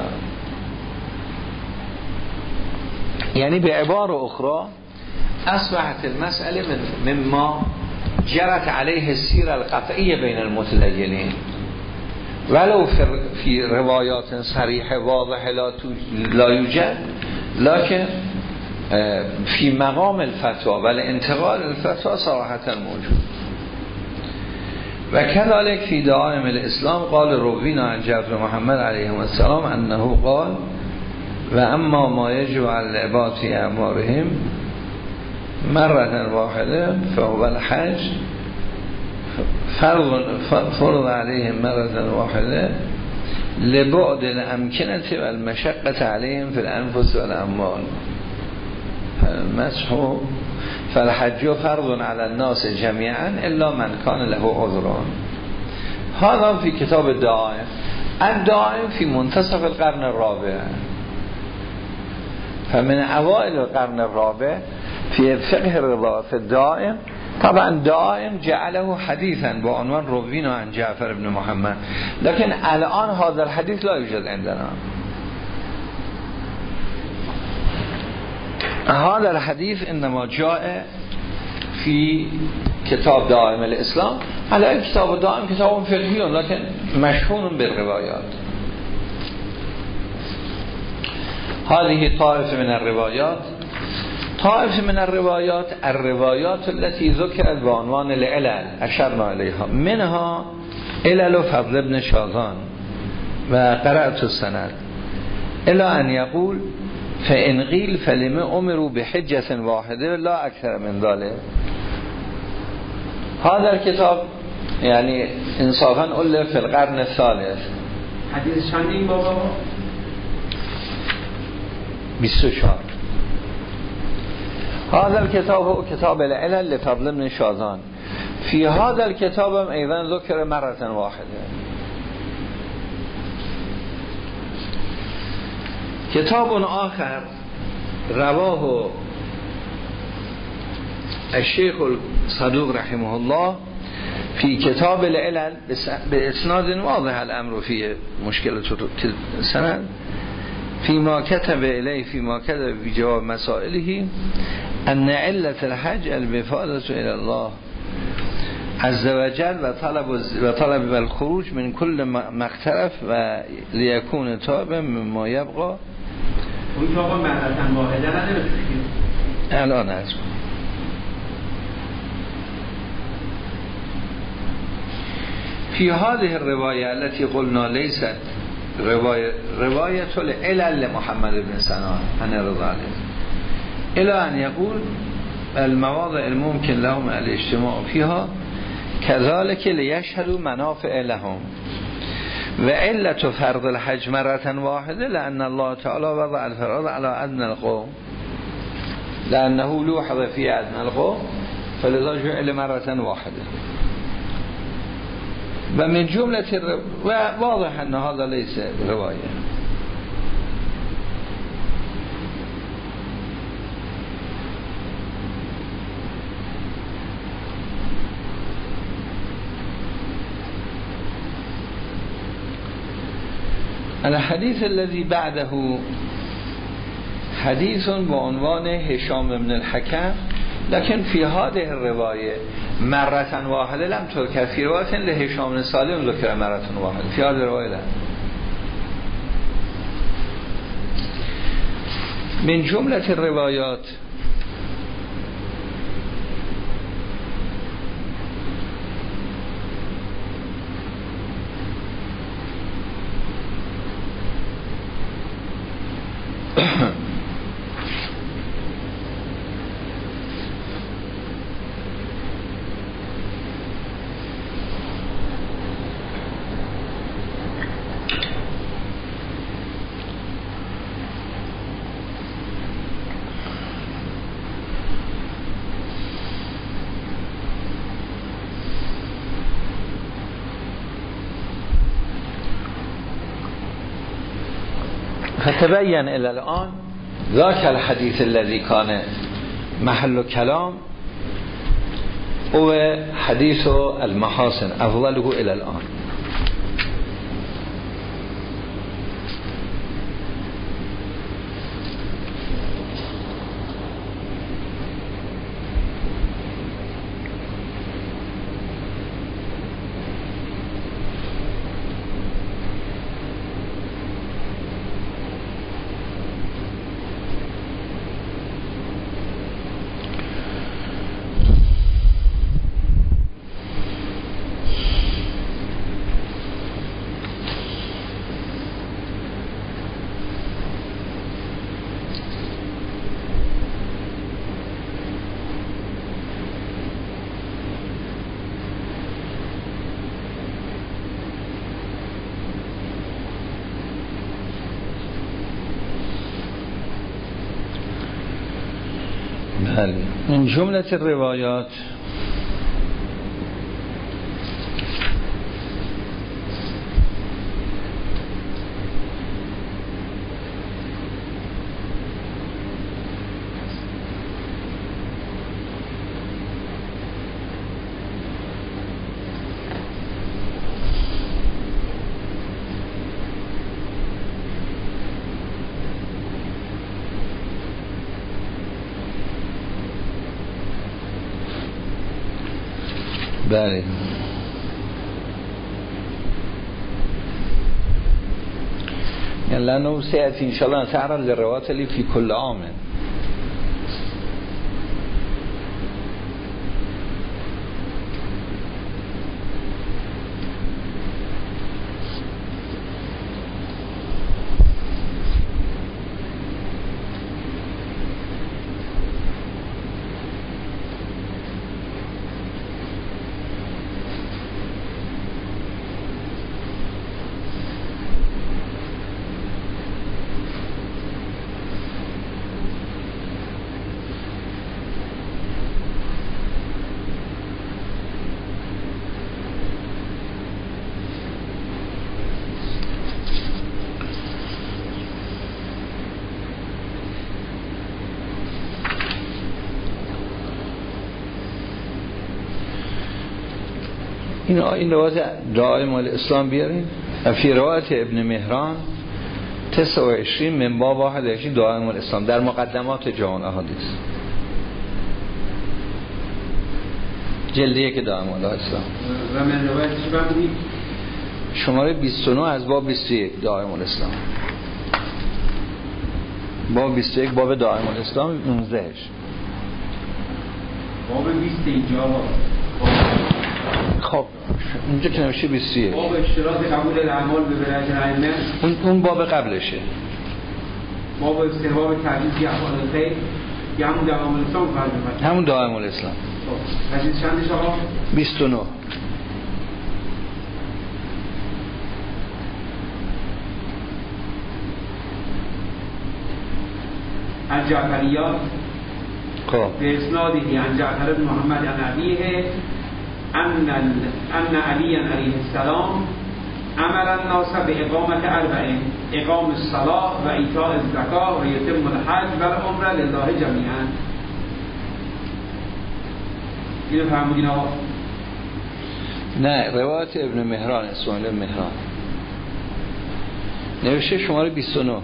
يعني بعبارة أخرى أصبحت المسألة من مما جرت عليه السيرة القطعية بين المتدينين ولو في روايات صريحة واضحة لا يوجد لكن في مقام الفتوى والانتقال الفتوى صراحة موجود. وكذلك في دعائم الإسلام قال روينا عن جابر محمد عليه السلام أنه قال و اما ما يجب على العباد في اعمارهم مرة واحدة فهو الحج فرض عليهم مرة واحدة لبعد الامكنة والمشقة عليهم في الانفس والاموال فالمسح فالحج فرض على الناس جميعا الا من كان له عذران. هذا في كتاب الدعائم. الدعائم في منتصف القرن الرابع فمن اوائل القرن الرابع في فقه الرضا في الدائم. طبعا دائم جعله حديثا بعنوان روينا عن جعفر بن محمد لكن الان هذا الحديث لا يوجد عندنا. هذا الحديث انما جاء في كتاب دائم الاسلام. على كتاب الدائم كتاب فقهي لكن مشحون بالروايات. هذه طائفة من الروايات. طائفة من الروايات الروايات التي ذكرت بعنوان العلل أشرنا إليها منها علل فضل بن شاذان وقرأت السند إلى أن يقول فإن قيل فلم أمروا بحجة واحدة لا أكثر من ذلك. هذا الكتاب يعني إنصافا ألف في القرن الثالث.
حديث شانين بابا
بیست و چهار. هذا الكتاب هو كتاب العلل لفضل بن شاذان. في هذا الكتاب أيضا ذكر مرة واحدة. كتاب آخر رواه الشيخ الصدوق رحمه الله في كتاب العلل بإسناد واضح الأمر فيه مشكلة سند فيما كتب إليه فيما كتب بجواب مسائله أن علة الحج البفادة إلى الله عز وجل وطلب وطلب الخروج من كل ما اختلف و ليكون تابا مما يبقى.
اون که آقا مرتن واحده نداره
الان از فی هذه الروایه التي قلنا لیست روایه روایت العلل محمد بن سنان عن رضا الى ان یقول المواضع الممکن لهم الاجتماع فيها كذلك ليشهدوا منافع لهم و علت فرض الحج مرة واحده لأن الله تعالى وضع الفرائض على أدنى القوم لأنه لوحظ في أدنى القوم فلذا جعل مرة واحده و من جملة الرو... و واضح أن هذا ليس رواية. الحديث الذي بعده حديث بعنوان هشام بن الحكم لكن في هذه الرواية مرة واحدة لم تذكر في رواية لهشام بن سالم ذكر مرة واحدة في هذه الرواية لا. من جملة الروايات فتبين الى الان ذاك الحديث الذي كان محل كلام هو حديث المحاسن افضله الى الان. من جملة الروايات بله يعني لأنه سيأتي إن شاء الله نتعرض للروايات اللي في كل عام. این این روایت دائم الاسلام بیارین فی روایت ابن مهران تسعة وعشرين من باب واحد وعشرين دائم الاسلام در مقدمات جامع الاحادیث جلد یک دائم الاسلام
و من روایتش بردید
شماره بیست و نه از باب بیست و یک دائم الاسلام باب بیست و یک باب دائم الاسلام نوزده
باب بیست اینجا
خب اینجا که نوشته بیست و یک
باب اشتراط قبول الاعمال به ولایت الائمه،
اون اون باب قبلشه.
باب استحباب تعریف افعال الخیر یا همون دوام الاسلام فرض می‌کنه.
همون دائم الاسلام.
خب حدیث چندش آقا؟
بیست و نه.
الجعفریات
خب
به اسناده عن جعفر بن محمد عن ابیه ان ان علی علیه السلام امر الناس به اقامت اربع: اقام الصلاه و ایتاء الزکات و یتم الحج و العمره لله جمیعا. اینو فهمیدین آقا؟
نه، روایت ابن مهران، اسماعیل ابن مهران نوشته شماره بیست و نه.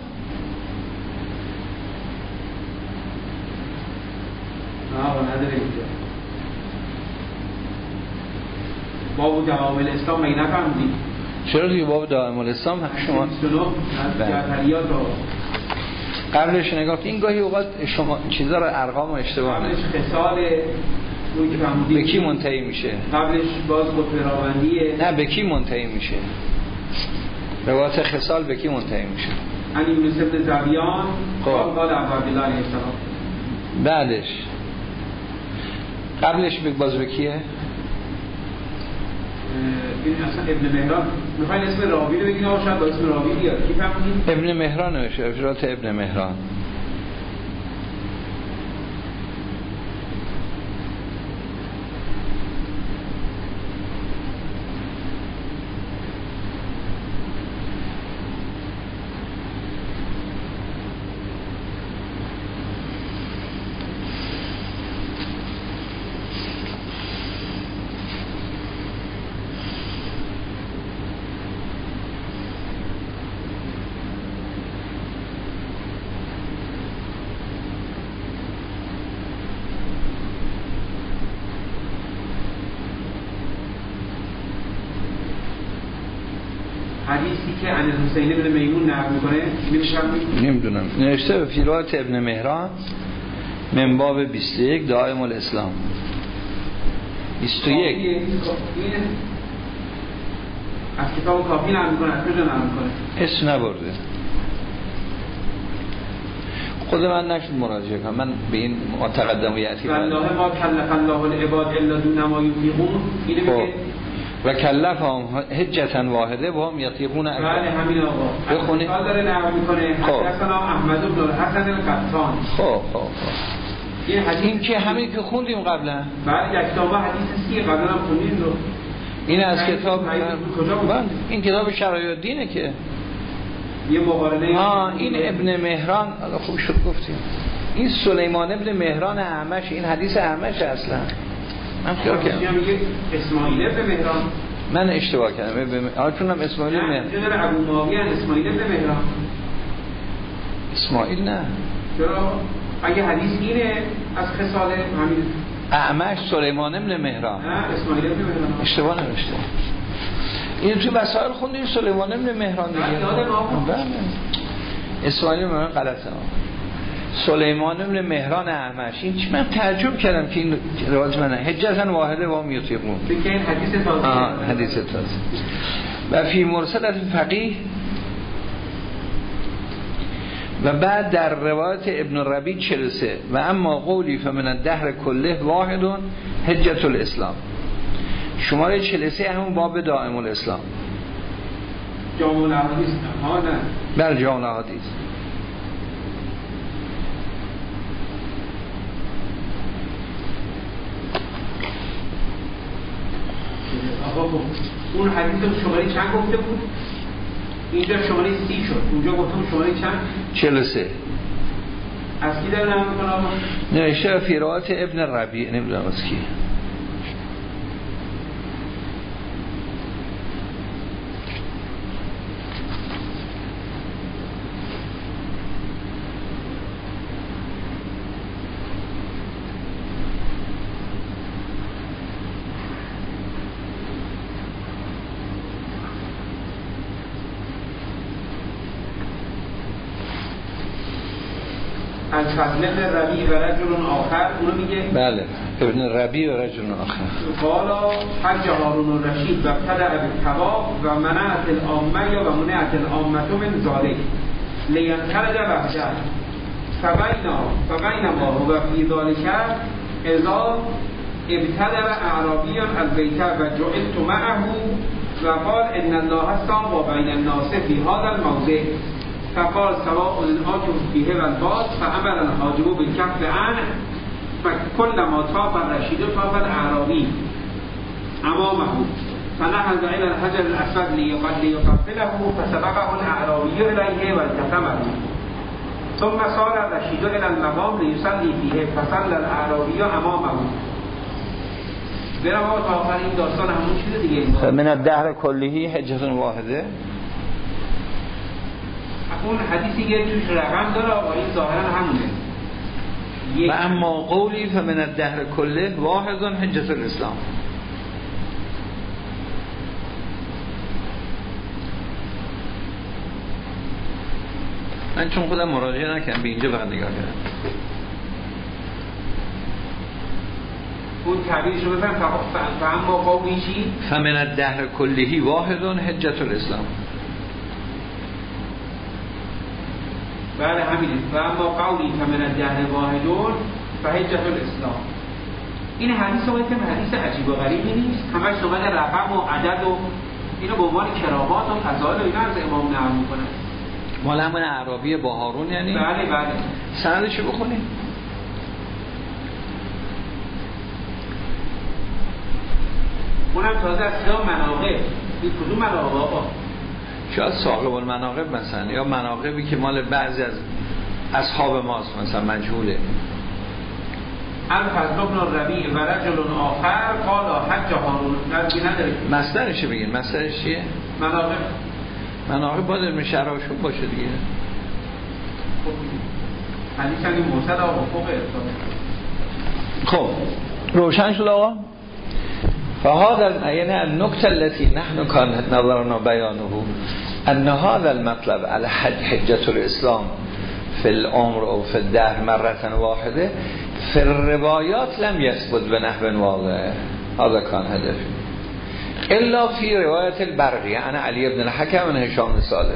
باب دوام الاسلام مگه نفهمیدید؟
چرا دیگه باب دوام الاسلام شما
جعفریات رو
قبلش نگاه این گاهی اوقات شما چیزا رو ارقام و اشتباه
قبلش خصال اون که فهمیدید
به کی منتهی میشه؟
قبلش باز قطراوندیه.
نه، به کی منتهی میشه؟ روایت خصال به کی منتهی میشه؟
علی یونس بن زبیان
خب.
قال قال عبدالله علیه السلام.
بعدش قبلش باز به کیه؟
این اصلا ابن مهران. میخواین اسم راوی رو بگین آقا؟ شاید با اسم راوی بیاد. کی فهمیدین؟
ابن مهران نوشته، افرات ابن مهران.
حدیثی که عن حسین بن میمون نقل میکنه نمی‌شم
نمیدونم نوشته به فیرات ابن مهران من باب بیست و یک دائم الاسلام. بیست و یک
از کتاب کافی نقل میکنه، از کجا نقل میکنه؟
اسم نبرده، خود من نشد مراجعه کنم، من به این متقدم و یعتی
والله ما کلف الله العباد الا دون ما یطیقون. اینو میگه
و کلفهم حجتا واحده و هم یطیقون.
بله همین آقا
بخونید.
مثال داره نقل میکنه حدثنا احمد بن الحسن القطان.
خب خب خب
این حدیث
این که همین که خوندیم قبلا.
بله یک کتاب حدیث سی قبلا هم خوندیم رو.
این از کتاب
کجا بود؟
این کتاب شرایع الدینه که
یه مقارنه.
ها این ابن مهران، خوب شد گفتیم این سلیمان ابن مهران اعمش، این حدیث اعمش اصلا من خیال کردم
میگه اسماعیل ابن مهران.
من اشتباه کردم ابن چونم اسماعیل ابن مهران.
نه ابو معاویه اسماعیل ابن مهران.
اسماعیل نه.
چرا؟ اگه حدیث اینه از خصال همین
اعمش سلیمان ابن مهران.
نه اسماعیل ابن مهران.
اشتباه نوشته. این تو وسائل خوندیم سلیمان ابن مهران دیگه. بله. اسماعیل ابن مهران غلطه. سلیمان ابن مهران اعمش. این چی من تعجب کردم که این روایت منه حجتا واحده و هم یطیقون.
بگه حدیث تازه.
آه حدیث تازه. و فی مرسلت فقیه و بعد در روایت ابن ربیع چهل و سه و اما قولی فمن الدهر کله واحد حجت الاسلام. شماره چهل و سه همون باب دائم الاسلام.
جامع الاحادیث. ها نه.
بر جامع الاحادیث.
آقا اون حدیث شماره چند گفته بود؟ اینجا شماره سی شد، اونجا گفتم شماره چند؟
چهل و سه.
از کی داره نام میکنه آقا؟
نوشته فی روایت ابن ربیع، نمیدونم از کی.
الفضل ابن ربیع و رجل آخر، اونو میگه
بله ابن ربیع و رجل آخر.
قالا حج هارون الرشید و ابتدع بالتباب و منعت العامه یا و منعت العامه من ذالک لینخرج وحده فبینا فبینما هو فی ذالک اذا ابتدع اعرابیان البیت و جعلت معه و قال ان الله ساوا بین الناس فی هذا الموضع فقال سواء الحاجب فيه والباط فعمل الحاجب بالكف عنه فكلما طاف الرشيد طاف الاعرابي امامه فنهض الى الحجر الاسود ليقبله فسبقه الاعرابي اليه والتزمه ثم صار الرشيد الى المقام ليصلي فيه فصلى الاعرابي امامه. برای ما تا آخر این داستان همون چیز دیگه.
من الدهر کلیه حجة واحده.
اون حدیثی که توش رقم داره و این ظاهرا همونه.
و اما قولی فمن الدهر کله واحد حجة الاسلام. من چون خودم مراجعه نکردم به اینجا فقط نگاه کردم.
اون تعبیرشو بفهم فاما قولی چی؟
فمن الدهر کلهی واحد حجة الاسلام.
بله همینه. و اما قولی فمن الدهر واحدون فحجة الاسلام. این حدیث رو که حدیث عجیب و غریبی نیست، همش اومده رقم و عدد و اینو به عنوان کرامات و فضائل و اینا از امام نقل میکنه.
مال همون اعرابی با هارون یعنی؟
بله بله.
سندشو بخونیم.
اونم تازه از کتاب مناقب. این کدوم مناقب آقا؟
شاید صاحب المناقب مثلا یا مناقبی که مال بعضی از اصحاب ماست مثلا مجهوله.
الفضل ابن ربیع و رجل آخر قال حج هارون نداره.
مصدرش بگین. مصدرش چیه؟
مناقب.
مناقب باید علم شرحشون باشه دیگه.
حدیث هم این مرسل آقا فوق ارساله.
خب روشن شد آقا؟ فهذا یعنی النکته التي نحن كانت نظرنا بیانه ان هذا المطلب على حج حجة الاسلام في العمر او في الدهر مرة واحده في الروايات لم يثبت بنحو واضح. هذا كان هدف الا في رواية البرقي عن علي بن الحكم من هشام بن صالح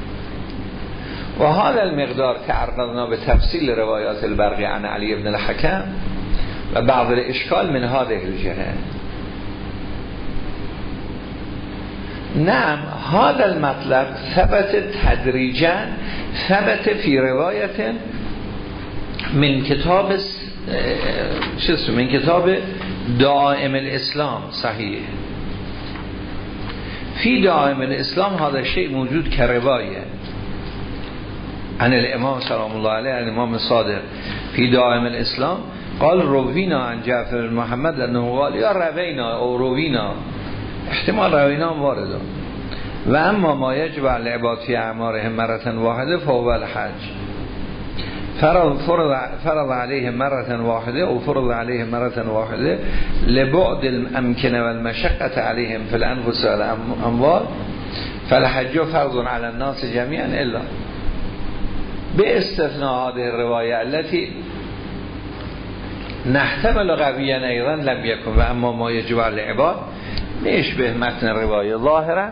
وهذا المقدار تعرضنا بتفصيل روايات البرقي عن علي بن الحكم وبعض الاشكال من هذه الجهة. نعم هذا المطلب ثبت تدریجا ثبت في رواية من كتاب شو من كتاب دائم الاسلام صحيح. في دائم الاسلام هذا الشيء موجود كرواية عن الامام سلام الله عليه الامام الصادق في دائم الاسلام قال روينا عن جعفر بن محمد انه قال یا روينا او روينا احتمال روینا هم وارده و اما ما یجب علی عباد فی اعمارهم مرة واحده فهو الحج فرض فرض علیه مرة واحده او فرض علیه مرة واحده لبعد الامکنه و المشقت علیهم فی الانفس و الاموال فالحج فرض علی الناس جميعا الا به استثناء هذه الروايه التي نحتمل قویا ایضا لم یکن و اما ما یجب علی عباد نشبه متن روایه ظاهرا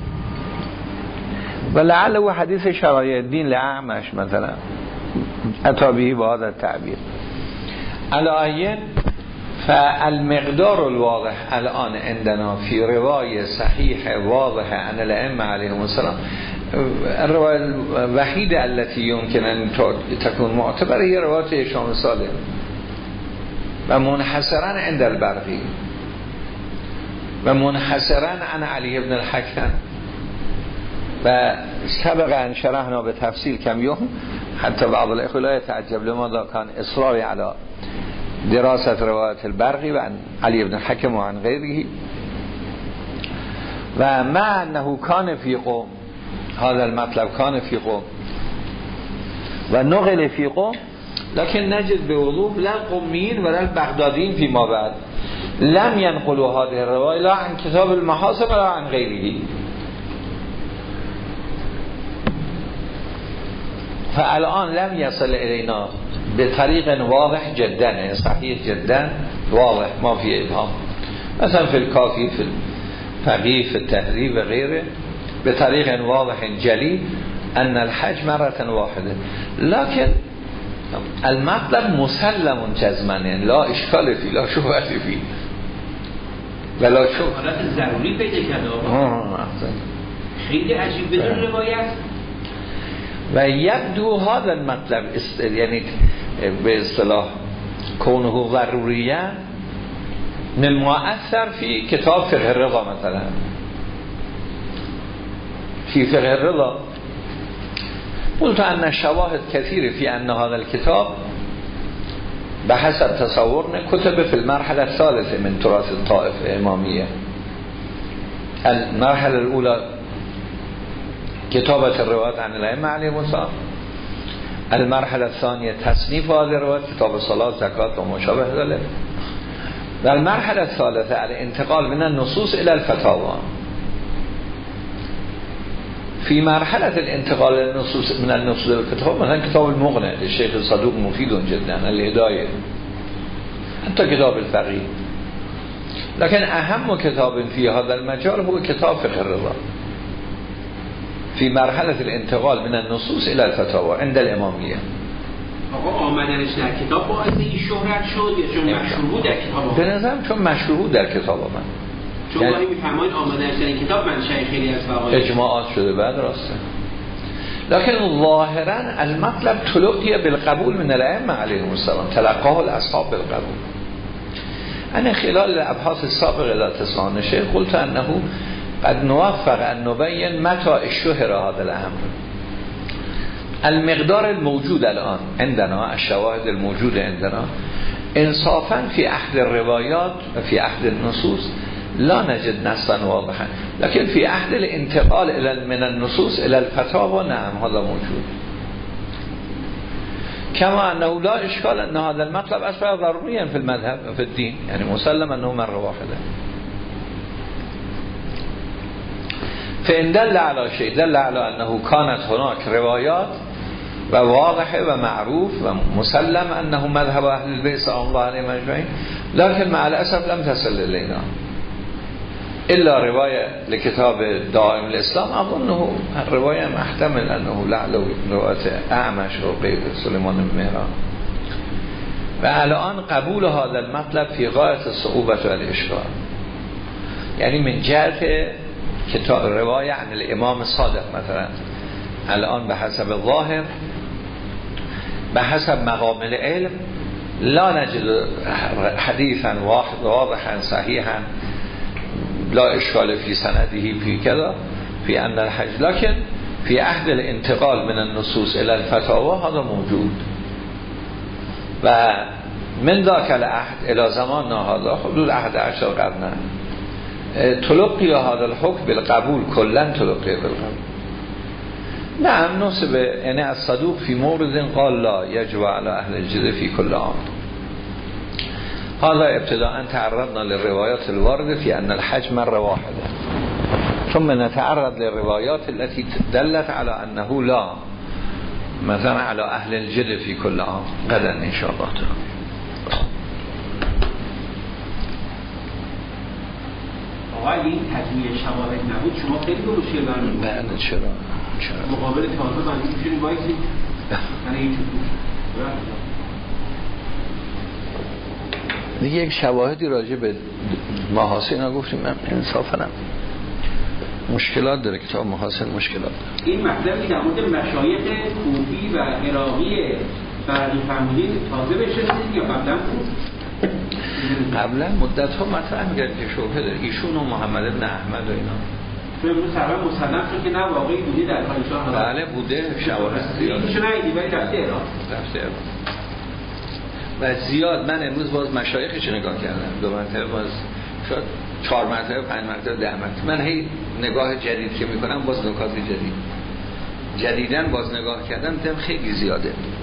و لعله حدیث شرایع الدین لعمش مثلا اتابیهی با هذا التعبیر علایه فالمقدار الواضح الان عندنا في روایه صحیح واضح عن الائمه علیهم السلام. الروايه الوحيده التي يمكن ان تكون معتبره هي روایت هشام صالح و منحصرا عند البرقی و منحصرا عن علی بن الحکم و سبقا شرحنا به تفصیل کم یوم حتی بعض الاخوه لا يتعجب لماذا كان اصراری على دراسة روایت البرقی و عن علی بن الحکم و عن غیره و مع انه کان فی قوم هذا المطلب کان فی قوم و نقل فی قوم لكن نجد بوضوح لا القوميين ولا البغداديين فيما بعد لم ينقلوا هذه الرواية لا عن كتاب المحاسب ولا عن غيره. فالآن لم يصل إلينا به طریق واضح جدا صحیح جدا واضح ما فی ابهام مثلا فی الکافی فی الفقیه فی التهذیب و غیره به طریق واضح جلی ان الحج مرة واحده لكن المطلب مسلم جزما لا اشکال فی لا شبهه فی ولا شبهه
حالت ضروری پیدا کرده خیلی عجیب بدون روایت
و یبدو هذا المطلب است... یعنی به اصطلاح کونه ضروریه مما اثر فی کتاب فقه الرضا مثلا فی فقه الرضا قلت ان شواهد كثير في ان هذا الكتاب بحسب تصورنا كتب في المرحله الثالثه من تراث الطائفه الاماميه. المرحله الاولى كتابة الروايات عن الائمه عليهم السلام، المرحله الثانيه تصنيف هذه الروايات كتاب الصلاه زكاه و مشابه ذلك، و المرحله الثالثه الانتقال من النصوص الى الفتاوى. في مرحلة الانتقال النصوص من النصوص الفتاوى مثلا كتاب المغني للشيخ الصدوق مفيد جدا الهداية، حتى كتاب الفقيه. لكن أهم كتاب في هذا المجال هو كتاب فقه الرضا في مرحلة الانتقال من النصوص إلى الفتاوى عند الإمامية.
آقا آمدنش در کتاب باعث این شهرت شد یا چون مشهور بود در کتاب؟
به نظرم چون مشهور بود در کتاب من.
چون گاهی میفرمایید آمدنش در این کتاب منشأ خیلی از فقایق
اجماعات شده بعد راسته. لكن ظاهرا المطلب تلقي بالقبول من الائمه عليهم السلام، تلقاه الاصحاب بالقبول. انا خلال الابحاث السابقه لا تسمعون شيء قلت انه قد نوفق ان نبين متى اشتهر هذا الامر. المقدار الموجود الان عندنا الشواهد الموجوده عندنا انصافا في عهد الروايات وفي عهد النصوص لا نجد نصا واضحا، لكن في عهد الانتقال الى من النصوص الى الفتاوى نعم هذا موجود. كما انه لا اشكال ان هذا المطلب اصبح ضروريا في المذهب في الدين، يعني مسلم انه مره واحده. فإن دل على شيء دل على انه كانت هناك روايات و واضحه و معروف و مسلم انه مذهب اهل البيت صلى الله عليه اجمعين، لكن مع الاسف لم تصل الينا إلا رواية لكتاب دائم الإسلام أظنه الرواية محتمل أنه لعله رواية أعمش وغير سليمان بن مهران. و الآن قبول هذا المطلب في غاية الصعوبة والإشكال، يعني من جهة كتاب رواية عن الإمام الصادق مثلا الآن بحسب الظاهر بحسب مقام العلم لا نجد حديثا واحد واضحا صحيحا لا اشكال في سنده في كذا في ان الحج، لكن في عهد الانتقال من النصوص الى الفتاوى هذا موجود. و من ذاك العهد الى زماننا هذا حدود عهد عشر قرن تلقي هذا الحكم بالقبول كلا تلقي بالقبول. نعم نصب يعني الصدوق في مورد قال لا يجب على اهل الجزء في كل عام. هذا ابتداء تعرضنا للروايات الواردة في أن الحج مرة واحدة، ثم نتعرض للروايات التي دلت على أنه لا، مثلا على أهل الجد في كل عام غدا إن شاء الله تعالى.
آقای این تجمیع شواهد نبود شما خیلی دروشیه برمید
بله چرا؟ چرا؟
مقابل تازه بندید میشونید بایسید یعنی این چطور
دیگه یک شواهدی راجع به محاسن ها گفتیم، من انصافا مشکلات داره کتاب محاسن مشکلات داره.
این مطلبی در مورد مشایخ کوفی و عراقی برقی فرمودین تازه بشنید یا قبلا بود؟
قبلا مدت ها مطرح میگرد که شبهه داره ایشون و محمد بن احمد و اینا.
تو امروز سرمان مسلم شد که نه واقعی بودی در خانشان ها؟
بله بوده شواهد زیاده.
ایشون نایدی ولی رفته ایران.
رفته ایران. و زیاد من امروز باز مشایخش نگاه کردم، دو مرتبه باز شد چهار مرتبه پنج مرتبه ده مرتبه، من هی نگاه جدید که میکنم باز نکات جدید جدیدن باز نگاه کردم دیدم خیلی زیاده.